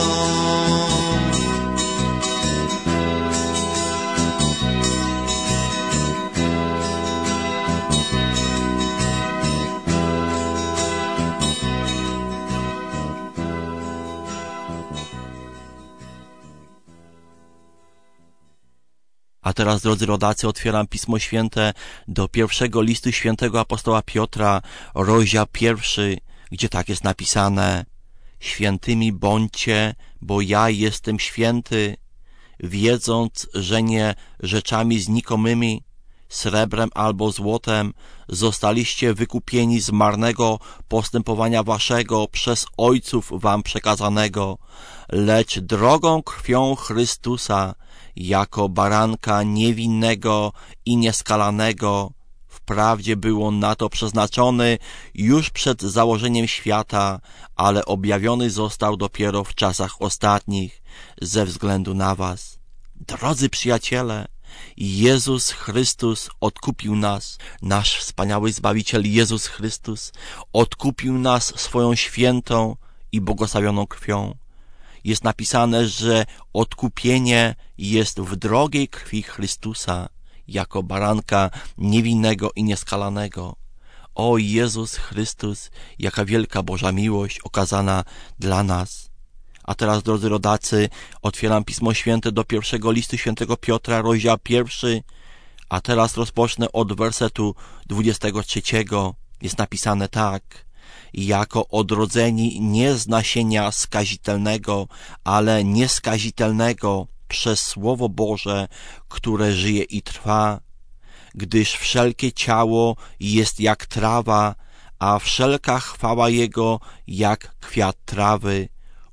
[SPEAKER 1] A teraz, drodzy rodacy, otwieram Pismo Święte do pierwszego listu świętego apostoła Piotra, rozdział 1, gdzie tak jest napisane: Świętymi bądźcie, bo ja jestem święty, wiedząc, że nie rzeczami znikomymi, srebrem albo złotem, zostaliście wykupieni z marnego postępowania waszego przez ojców wam przekazanego, lecz drogą krwią Chrystusa, jako baranka niewinnego i nieskalanego. Wprawdzie był on na to przeznaczony już przed założeniem świata, ale objawiony został dopiero w czasach ostatnich ze względu na was. Drodzy przyjaciele, Jezus Chrystus odkupił nas, nasz wspaniały Zbawiciel Jezus Chrystus odkupił nas swoją świętą i błogosławioną krwią. Jest napisane, że odkupienie jest w drogiej krwi Chrystusa, jako baranka niewinnego i nieskalanego. O Jezus Chrystus, jaka wielka Boża miłość okazana dla nas. A teraz, drodzy rodacy, otwieram Pismo Święte do pierwszego listu świętego Piotra, rozdział 1, a teraz rozpocznę od wersetu 23. Jest napisane tak: jako odrodzeni nie z nasienia skazitelnego, ale nieskazitelnego przez Słowo Boże, które żyje i trwa, gdyż wszelkie ciało jest jak trawa, a wszelka chwała Jego jak kwiat trawy.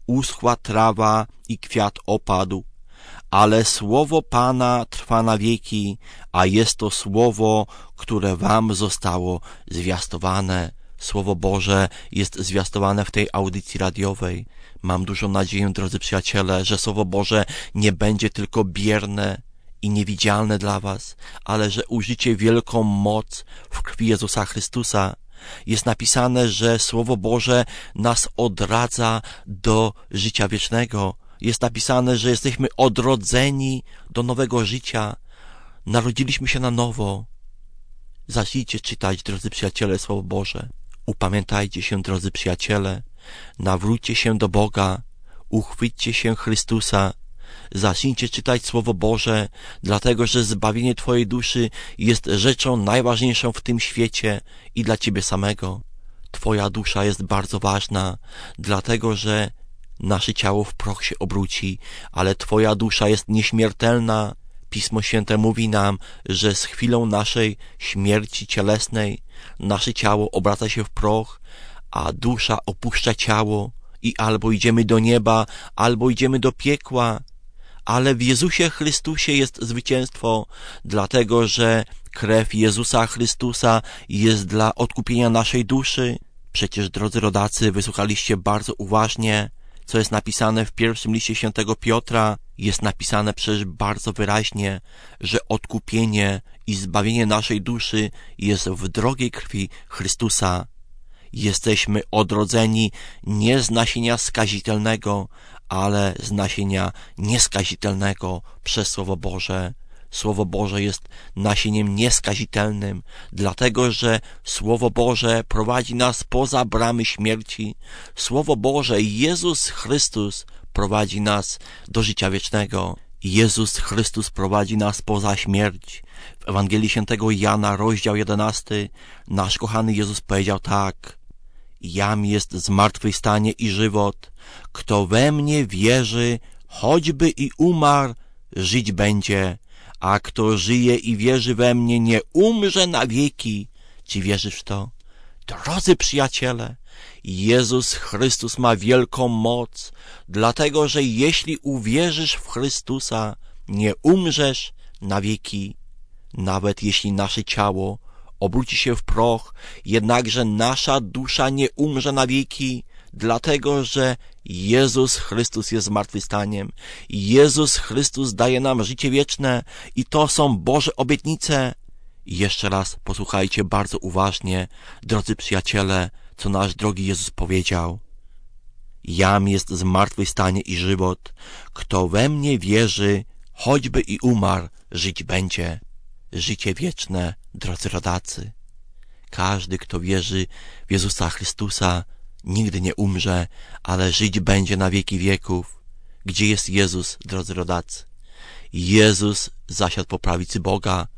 [SPEAKER 1] uschła trawa i kwiat opadł, ale słowo Pana trwa na wieki, a jest to słowo, które wam zostało zwiastowane. Słowo Boże jest zwiastowane w tej audycji radiowej. Mam dużą nadzieję, drodzy przyjaciele, że Słowo Boże nie będzie tylko bierne i niewidzialne dla was, ale że ujrzycie wielką moc w krwi Jezusa Chrystusa. Jest napisane, że Słowo Boże nas odradza do życia wiecznego. Jest napisane, że jesteśmy odrodzeni do nowego życia. Narodziliśmy się na nowo. Zacznijcie czytać, drodzy przyjaciele, Słowo Boże. Upamiętajcie się, drodzy przyjaciele. Nawróćcie się do Boga. Uchwyćcie się Chrystusa. Zacznijcie czytać Słowo Boże, dlatego że zbawienie twojej duszy jest rzeczą najważniejszą w tym świecie i dla ciebie samego. Twoja dusza jest bardzo ważna, dlatego że nasze ciało w proch się obróci, ale twoja dusza jest nieśmiertelna. Pismo Święte mówi nam, że z chwilą naszej śmierci cielesnej nasze ciało obraca się w proch, a dusza opuszcza ciało i albo idziemy do nieba, albo idziemy do piekła. Ale w Jezusie Chrystusie jest zwycięstwo, dlatego że krew Jezusa Chrystusa jest dla odkupienia naszej duszy. Przecież, drodzy rodacy, wysłuchaliście bardzo uważnie, co jest napisane w pierwszym liście świętego Piotra. Jest napisane przecież bardzo wyraźnie, że odkupienie i zbawienie naszej duszy jest w drogiej krwi Chrystusa. Jesteśmy odrodzeni nie z nasienia skazitelnego, ale z nasienia nieskazitelnego przez Słowo Boże. Słowo Boże jest nasieniem nieskazitelnym, dlatego że Słowo Boże prowadzi nas poza bramy śmierci. Słowo Boże, Jezus Chrystus, prowadzi nas do życia wiecznego. Jezus Chrystus prowadzi nas poza śmierć. W Ewangelii Świętego Jana, rozdział 11, nasz kochany Jezus powiedział tak: Jam jest zmartwychwstanie i żywot. Kto we mnie wierzy, choćby i umarł, żyć będzie. A kto żyje i wierzy we mnie, nie umrze na wieki. Czy wierzysz w to? Drodzy przyjaciele, Jezus Chrystus ma wielką moc, dlatego że jeśli uwierzysz w Chrystusa, nie umrzesz na wieki. Nawet jeśli nasze ciało obróci się w proch, jednakże nasza dusza nie umrze na wieki, dlatego że Jezus Chrystus jest zmartwychwstaniem. Jezus Chrystus daje nam życie wieczne i to są Boże obietnice. I jeszcze raz posłuchajcie bardzo uważnie, drodzy przyjaciele, co nasz drogi Jezus powiedział. Jam jest zmartwychwstanie i żywot. Kto we mnie wierzy, choćby i umarł, żyć będzie. Życie wieczne, drodzy rodacy. Każdy, kto wierzy w Jezusa Chrystusa, nigdy nie umrze, ale żyć będzie na wieki wieków. Gdzie jest Jezus, drodzy rodacy? Jezus zasiadł po prawicy Boga.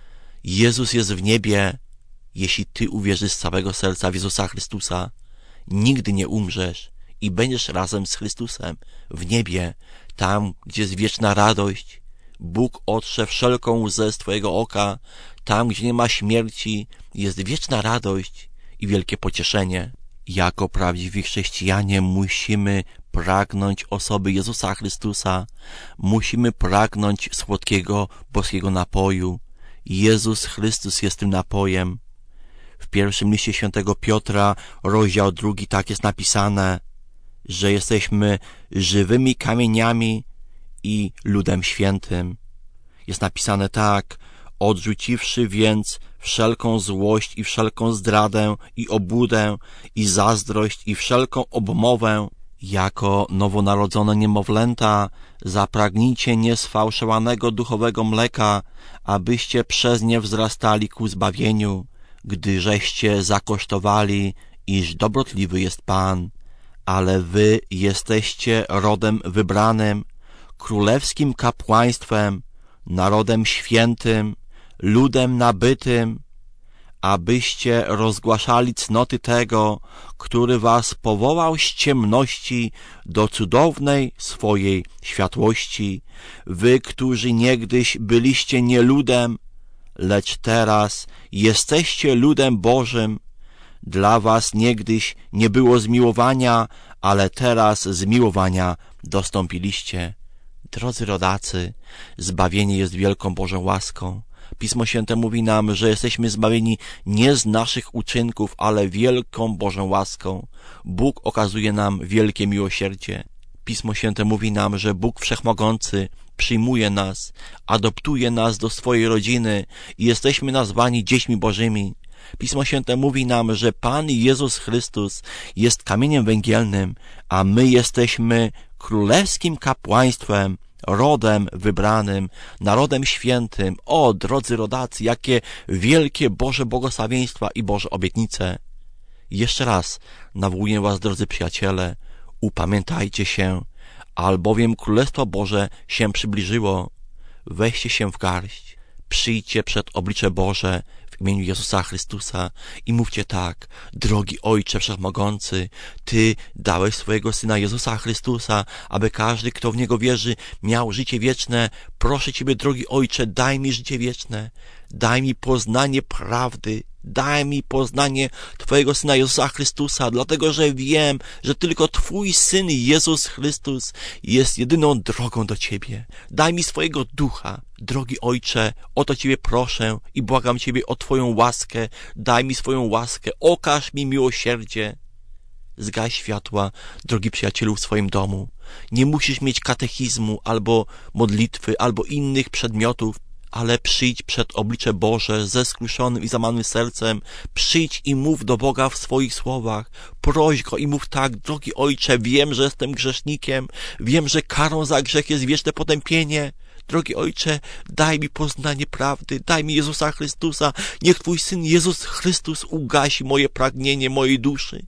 [SPEAKER 1] Jezus jest w niebie. Jeśli ty uwierzysz z całego serca w Jezusa Chrystusa, nigdy nie umrzesz i będziesz razem z Chrystusem w niebie, tam, gdzie jest wieczna radość. Bóg otrze wszelką łzę z twojego oka. Tam, gdzie nie ma śmierci, jest wieczna radość i wielkie pocieszenie. Jako prawdziwi chrześcijanie musimy pragnąć osoby Jezusa Chrystusa. Musimy pragnąć słodkiego, boskiego napoju. Jezus Chrystus jest tym napojem. W pierwszym liście świętego Piotra, rozdział 2, tak jest napisane, że jesteśmy żywymi kamieniami i ludem świętym. Jest napisane tak: odrzuciwszy więc wszelką złość i wszelką zdradę i obłudę i zazdrość i wszelką obmowę, jako nowonarodzone niemowlęta zapragnijcie niesfałszowanego duchowego mleka, abyście przez nie wzrastali ku zbawieniu, gdy żeście zakosztowali, iż dobrotliwy jest Pan. Ale wy jesteście rodem wybranym, królewskim kapłaństwem, narodem świętym, ludem nabytym, abyście rozgłaszali cnoty tego, który was powołał z ciemności do cudownej swojej światłości. Wy, którzy niegdyś byliście nie ludem, lecz teraz jesteście ludem Bożym. Dla was niegdyś nie było zmiłowania, ale teraz zmiłowania dostąpiliście. Drodzy rodacy, zbawienie jest wielką Bożą łaską. Pismo Święte mówi nam, że jesteśmy zbawieni nie z naszych uczynków, ale wielką Bożą łaską. Bóg okazuje nam wielkie miłosierdzie. Pismo Święte mówi nam, że Bóg Wszechmogący przyjmuje nas, adoptuje nas do swojej rodziny i jesteśmy nazwani dziećmi Bożymi. Pismo Święte mówi nam, że Pan Jezus Chrystus jest kamieniem węgielnym, a my jesteśmy królewskim kapłaństwem, rodem wybranym, narodem świętym. O, drodzy rodacy, jakie wielkie Boże błogosławieństwa i Boże obietnice. Jeszcze raz nawołuję was, drodzy przyjaciele, upamiętajcie się, albowiem Królestwo Boże się przybliżyło. Weźcie się w garść, przyjdźcie przed oblicze Boże w imieniu Jezusa Chrystusa i mówcie tak: drogi Ojcze Wszechmogący, Ty dałeś swojego Syna Jezusa Chrystusa, aby każdy, kto w Niego wierzy, miał życie wieczne. Proszę Ciebie, drogi Ojcze, daj mi życie wieczne, daj mi poznanie prawdy, daj mi poznanie Twojego Syna Jezusa Chrystusa, dlatego że wiem, że tylko Twój Syn Jezus Chrystus jest jedyną drogą do Ciebie. Daj mi swojego ducha. Drogi Ojcze, o to Ciebie proszę i błagam Ciebie o Twoją łaskę. Daj mi swoją łaskę, okaż mi miłosierdzie. Zgaś światła, drogi przyjacielu, w swoim domu. Nie musisz mieć katechizmu, albo modlitwy, albo innych przedmiotów, ale przyjdź przed oblicze Boże ze skruszonym i zamanym sercem. Przyjdź i mów do Boga w swoich słowach. Proś Go i mów tak: drogi Ojcze, wiem, że jestem grzesznikiem. Wiem, że karą za grzech jest wieczne potępienie. Drogi Ojcze, daj mi poznanie prawdy, daj mi Jezusa Chrystusa. Niech Twój Syn Jezus Chrystus ugasi moje pragnienie mojej duszy.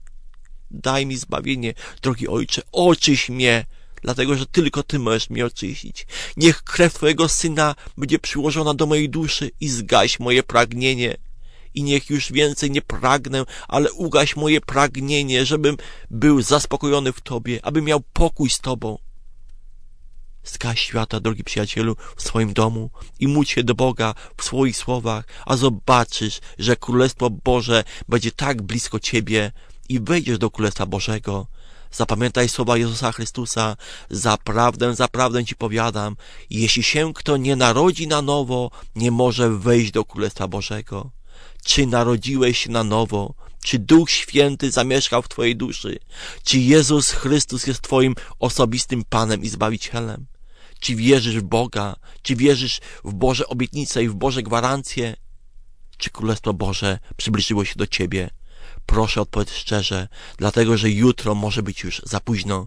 [SPEAKER 1] Daj mi zbawienie, drogi Ojcze, oczyś mnie, dlatego że tylko Ty możesz mnie oczyścić. Niech krew Twojego Syna będzie przyłożona do mojej duszy i zgaś moje pragnienie. I niech już więcej nie pragnę, ale ugaś moje pragnienie, żebym był zaspokojony w Tobie, abym miał pokój z Tobą. Zgaś światła, drogi przyjacielu, w swoim domu i módl się do Boga w swoich słowach, a zobaczysz, że Królestwo Boże będzie tak blisko Ciebie i wejdziesz do Królestwa Bożego. Zapamiętaj słowa Jezusa Chrystusa: zaprawdę Ci powiadam, jeśli się kto nie narodzi na nowo, nie może wejść do Królestwa Bożego. Czy narodziłeś się na nowo? Czy Duch Święty zamieszkał w Twojej duszy? Czy Jezus Chrystus jest Twoim osobistym Panem i Zbawicielem? Czy wierzysz w Boga? Czy wierzysz w Boże obietnice i w Boże gwarancje? Czy Królestwo Boże przybliżyło się do Ciebie? Proszę, odpowiedz szczerze, dlatego że jutro może być już za późno.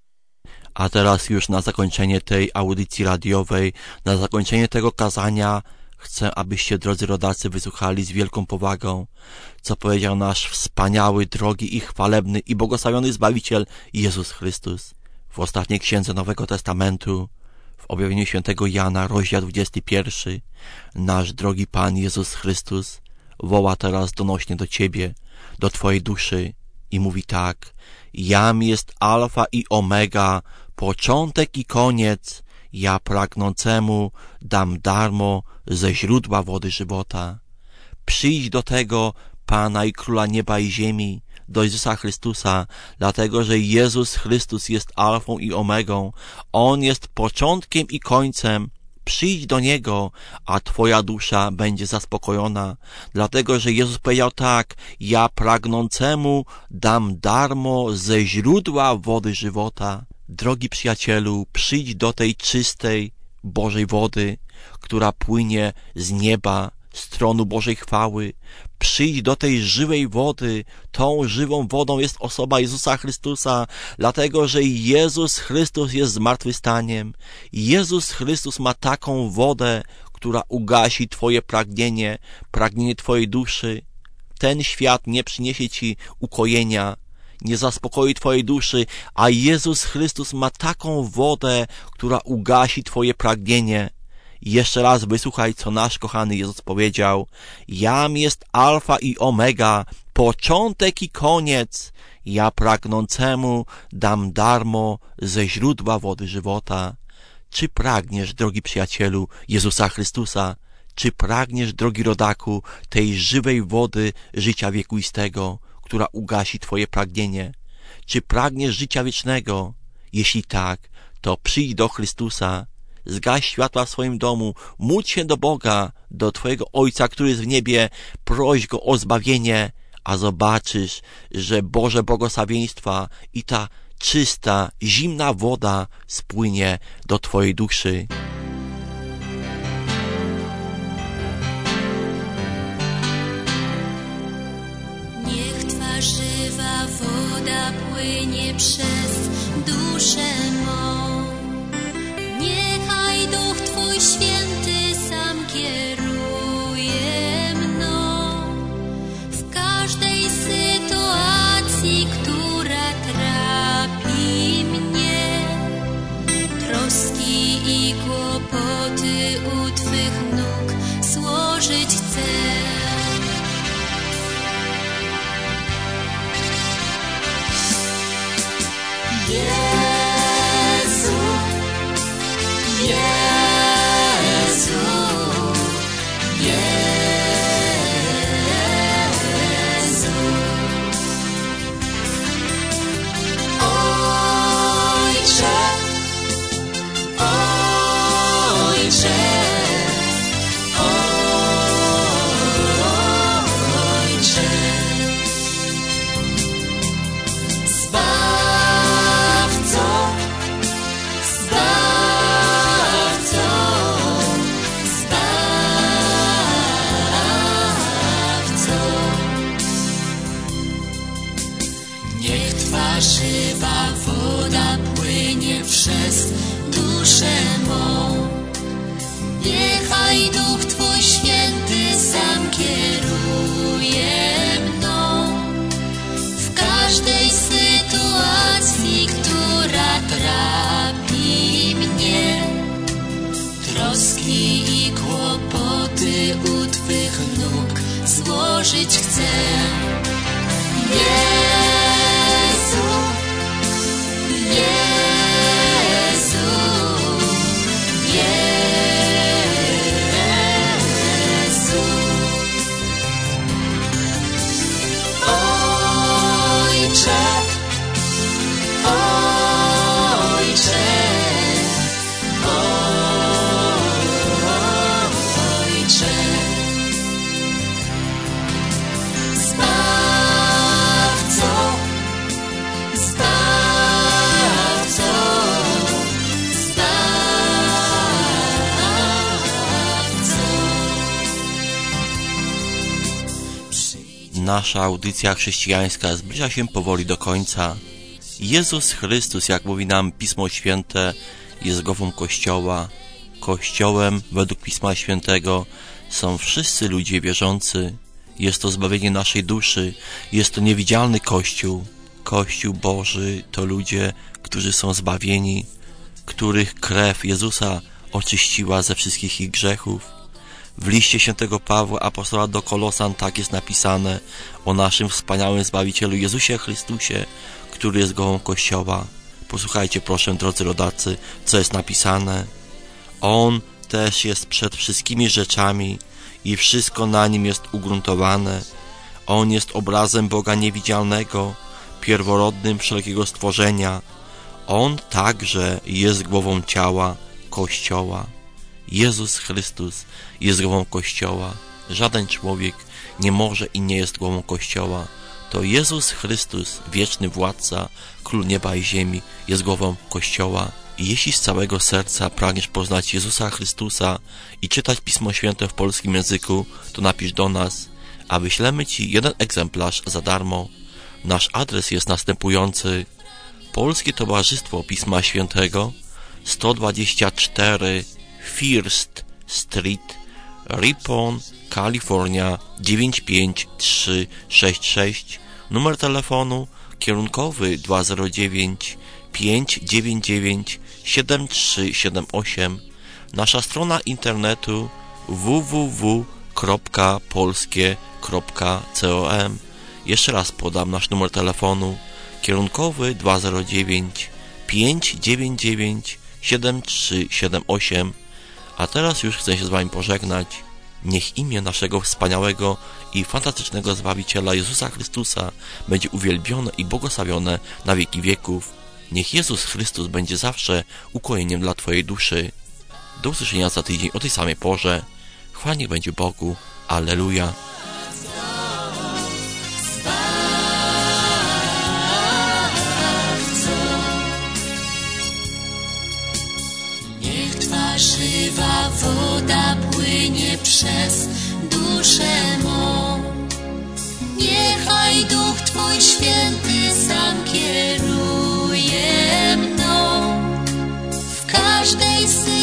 [SPEAKER 1] A teraz już na zakończenie tej audycji radiowej, na zakończenie tego kazania, chcę, abyście, drodzy rodacy, wysłuchali z wielką powagą, co powiedział nasz wspaniały, drogi i chwalebny i błogosławiony Zbawiciel Jezus Chrystus w ostatniej księdze Nowego Testamentu, w objawieniu świętego Jana, rozdział 21. Nasz drogi Pan Jezus Chrystus woła teraz donośnie do Ciebie, do Twojej duszy i mówi tak: Jam jest alfa i omega, początek i koniec. Ja pragnącemu dam darmo ze źródła wody żywota. Przyjdź do tego Pana i Króla nieba i ziemi, do Jezusa Chrystusa, dlatego że Jezus Chrystus jest alfą i omegą. On jest początkiem i końcem. Przyjdź do Niego, a Twoja dusza będzie zaspokojona, dlatego że Jezus powiedział tak: ja pragnącemu dam darmo ze źródła wody żywota. Drogi przyjacielu, przyjdź do tej czystej Bożej wody, która płynie z nieba, z tronu Bożej chwały. Przyjdź do tej żywej wody. Tą żywą wodą jest osoba Jezusa Chrystusa, dlatego że Jezus Chrystus jest zmartwychwstaniem. Jezus Chrystus ma taką wodę, która ugasi Twoje pragnienie, pragnienie Twojej duszy. Ten świat nie przyniesie Ci ukojenia, nie zaspokoi Twojej duszy, a Jezus Chrystus ma taką wodę, która ugasi Twoje pragnienie. Jeszcze raz wysłuchaj, co nasz kochany Jezus powiedział: Jam jest alfa i omega, początek i koniec. Ja pragnącemu dam darmo ze źródła wody żywota. Czy pragniesz, drogi przyjacielu, Jezusa Chrystusa? Czy pragniesz, drogi rodaku, tej żywej wody życia wiekuistego, która ugasi Twoje pragnienie? Czy pragniesz życia wiecznego? Jeśli tak, to przyjdź do Chrystusa, zgaś światła w swoim domu, módl się do Boga, do Twojego Ojca, który jest w niebie, proś Go o zbawienie, a zobaczysz, że Boże błogosławieństwa i ta czysta, zimna woda spłynie do Twojej duszy.
[SPEAKER 2] Niech Twa żywa woda płynie przez duszę mą. Niechaj Duch Twój Święty sam kieruje mną w każdej sytuacji, która trapi mnie. Troski i kłopoty u Twych nóg złożyć chcę. Jezu, Jezu, Jezu. Ojcze, Ojcze, Ojcze. Zbawco, Zbawco, Zbawco. Niech Twa żywa woda płynie przez duszę mą. Niechaj Duch Twój Święty sam kieruje mną w każdej sytuacji, która trapi mnie. Troski i kłopoty u Twych nóg złożyć chcę. Jezu, Jezu, Jezu. Ojcze, Ojcze, Ojcze. Zbawco, Zbawco, Zbawco.
[SPEAKER 1] Nasza audycja chrześcijańska zbliża się powoli do końca. Jezus Chrystus, jak mówi nam Pismo Święte, jest głową Kościoła. Kościołem, według Pisma Świętego, są wszyscy ludzie wierzący. Jest to zbawienie naszej duszy. Jest to niewidzialny Kościół. Kościół Boży to ludzie, którzy są zbawieni, których krew Jezusa oczyściła ze wszystkich ich grzechów. W liście świętego Pawła, apostoła do Kolosan, tak jest napisane o naszym wspaniałym Zbawicielu Jezusie Chrystusie, który jest głową Kościoła. Posłuchajcie proszę, drodzy rodacy, co jest napisane. On też jest przed wszystkimi rzeczami i wszystko na nim jest ugruntowane. On jest obrazem Boga niewidzialnego, pierworodnym wszelkiego stworzenia. On także jest głową ciała Kościoła. Jezus Chrystus jest głową Kościoła. Żaden człowiek nie może i nie jest głową Kościoła. To Jezus Chrystus, wieczny władca, król nieba i ziemi, jest głową Kościoła. I jeśli z całego serca pragniesz poznać Jezusa Chrystusa i czytać Pismo Święte w polskim języku, to napisz do nas, a wyślemy Ci jeden egzemplarz za darmo. Nasz adres jest następujący: Polskie Towarzystwo Pisma Świętego, 124 First Street, Ripon, Kalifornia 95366. Numer telefonu kierunkowy 209 599 7378. Nasza strona internetu www.polskie.com. Jeszcze raz podam nasz numer telefonu kierunkowy 209 599 7378. A teraz już chcę się z Wami pożegnać. Niech imię naszego wspaniałego i fantastycznego Zbawiciela Jezusa Chrystusa będzie uwielbione i błogosławione na wieki wieków. Niech Jezus Chrystus będzie zawsze ukojeniem dla Twojej duszy. Do usłyszenia za tydzień o tej samej porze. Chwała niech będzie Bogu. Alleluja.
[SPEAKER 2] Niech Twa żywa woda płynie przez duszę mą. Niechaj Duch Twój Święty sam kieruje mną w każdej sytuacji.